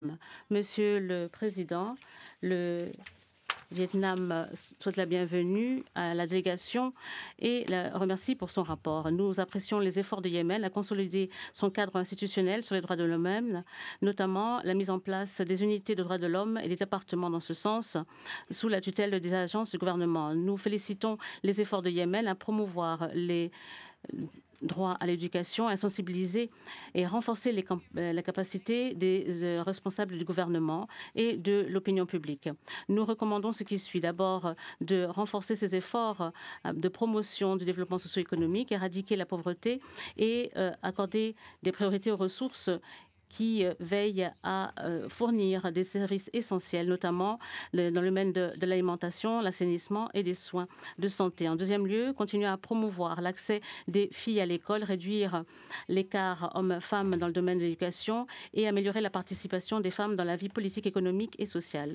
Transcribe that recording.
Monsieur le Président, le Vietnam souhaite la bienvenue à la délégation et la remercie pour son rapport. Nous apprécions les efforts de Yémen à consolider son cadre institutionnel sur les droits de l'homme, notamment la mise en place des unités de droits de l'homme et des départements dans ce sens, sous la tutelle des agences du gouvernement. Nous félicitons les efforts de Yémen à promouvoir les droit à l'éducation, à sensibiliser et renforcer la capacité des responsables du gouvernement et de l'opinion publique. Nous recommandons ce qui suit. D'abord, de renforcer ces efforts de promotion du développement socio-économique, éradiquer la pauvreté et accorder des priorités aux ressources qui veillent à fournir des services essentiels, notamment dans le domaine de l'alimentation, l'assainissement et des soins de santé. En deuxième lieu, continuer à promouvoir l'accès des filles à l'école, réduire l'écart hommes-femmes dans le domaine de l'éducation et améliorer la participation des femmes dans la vie politique, économique et sociale.